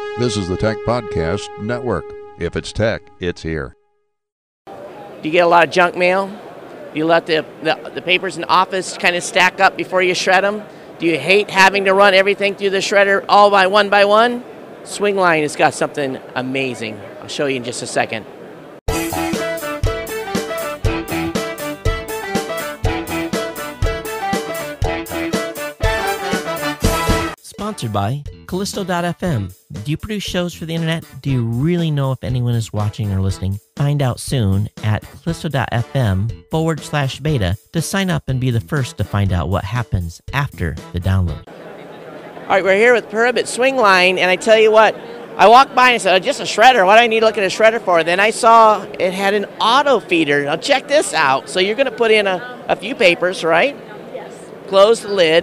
This is the Tech Podcast Network. If it's tech, it's here. Do you get a lot of junk mail? Do you let the papers in the office kind of stack up before you shred them? Do you hate having to run everything through the shredder all by one? Swingline has got something amazing. I'll show you in just a second. Sponsored by Callisto.fm. Do you produce shows for the internet? Do you really know if anyone is watching or listening? Find out soon at Callisto.fm/beta to sign up and be the first to find out what happens after the download. All right, we're here with Perb at Swingline, and I tell you what, I walked by and I said, oh, just a shredder. What do I need to look at a shredder for? Then I saw it had an auto feeder. Now check this out. So you're going to put in a few papers, right? Yes. Close the lid,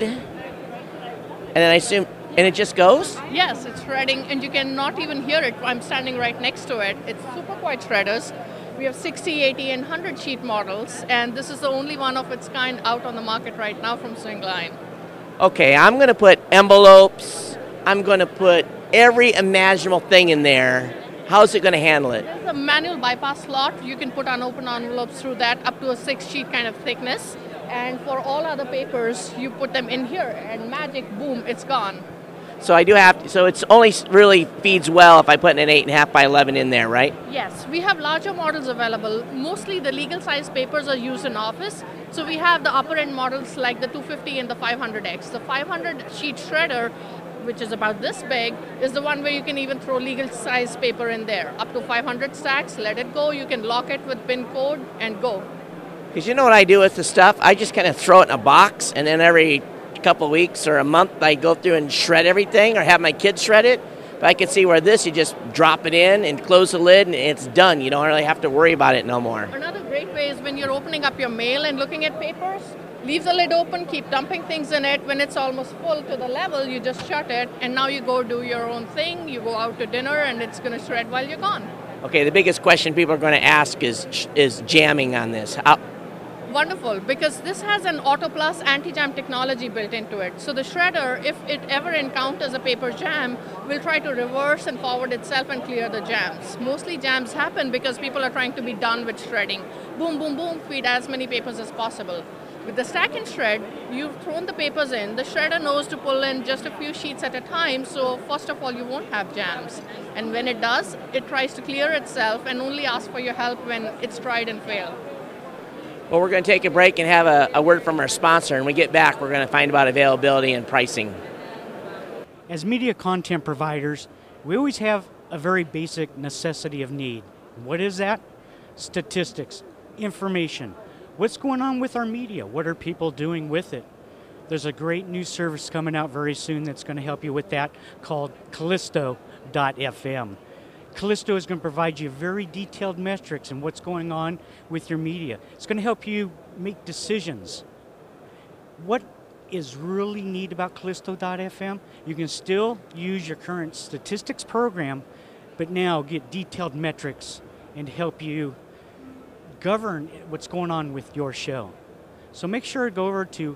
and then I assume, and it just goes? Yes, it's shredding, and you can not even hear it. I'm standing right next to it. It's super quiet shredders. We have 60, 80, and 100 sheet models, and this is the only one of its kind out on the market right now from Swingline. Okay, I'm going to put envelopes. I'm going to put every imaginable thing in there. How's it going to handle it? There's a manual bypass slot. You can put unopened envelopes through that up to a 6-sheet kind of thickness. And for all other papers, you put them in here, and magic, boom, it's gone. So I do have to, so it's only really feeds well if I put an 8.5 by 11 in there, right? Yes, we have larger models available. Mostly the legal size papers are used in office. So we have the upper end models like the 250 and the 500X. The 500 sheet shredder, which is about this big, is the one where you can even throw legal size paper in there. Up to 500 stacks, let it go. You can lock it with pin code and go. Because you know what I do with the stuff? I just kind of throw it in a box, and then every couple of weeks or a month I go through and shred everything or have my kids shred it. But I can see where this, you just drop it in and close the lid and it's done. You don't really have to worry about it no more. Another great way is when you're opening up your mail and looking at papers, leave the lid open, keep dumping things in it. When it's almost full to the level, you just shut it, and now you go do your own thing. You go out to dinner and it's going to shred while you're gone. Okay, the biggest question people are going to ask is jamming on this. Wonderful, because this has an Auto Plus anti-jam technology built into it. So the shredder, if it ever encounters a paper jam, will try to reverse and forward itself and clear the jams. Mostly jams happen because people are trying to be done with shredding. Boom, boom, boom, feed as many papers as possible. With the stack and shred, you've thrown the papers in. The shredder knows to pull in just a few sheets at a time, so first of all, you won't have jams. And when it does, it tries to clear itself and only asks for your help when it's tried and failed. Well, we're going to take a break and have a word from our sponsor, and when we get back, we're going to find about availability and pricing. As media content providers, we always have a very basic necessity of need. What is that? Statistics, information. What's going on with our media? What are people doing with it? There's a great new service coming out very soon that's going to help you with that called Callisto.fm. Callisto is going to provide you very detailed metrics and what's going on with your media. It's going to help you make decisions. What is really neat about Callisto.fm? You can still use your current statistics program, but now get detailed metrics and help you govern what's going on with your show. So make sure to go over to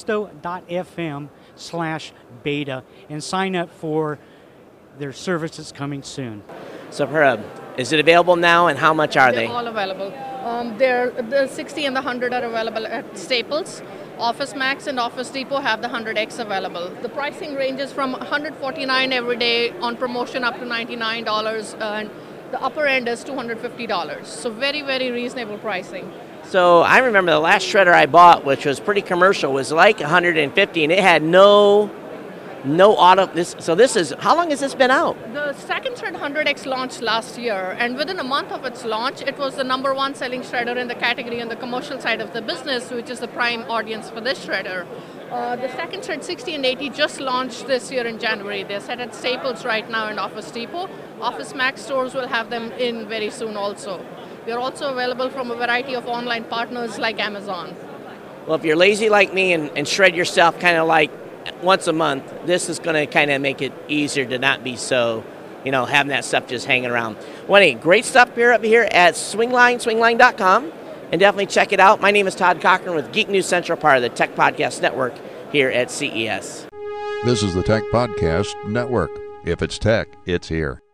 Callisto.fm/beta and sign up for their service that's coming soon. So, Perb, is it available now, and how much are they? They're all available. The 60 and the 100 are available at Staples. Office Max and Office Depot have the 100X available. The pricing ranges from $149 every day on promotion up to $99, and the upper end is $250. So very, very reasonable pricing. So I remember the last shredder I bought, which was pretty commercial, was like $150, and it had no auto. So this is, how long has this been out? The second shred 100X launched last year, and within a month of its launch, it was the #1 selling shredder in the category on the commercial side of the business, which is the prime audience for this shredder. The second shred 60 and 80 just launched this year in January. They're set at Staples right now and Office Depot. Office Max stores will have them in very soon also. They're also available from a variety of online partners like Amazon. Well, if you're lazy like me and shred yourself kind of like once a month, this is going to kind of make it easier to not be so, having that stuff just hanging around. Well, anyway, great stuff here at Swingline, swingline.com, and definitely check it out. My name is Todd Cochran with Geek News Central, part of the Tech Podcast Network here at CES. This is the Tech Podcast Network. If it's tech, it's here.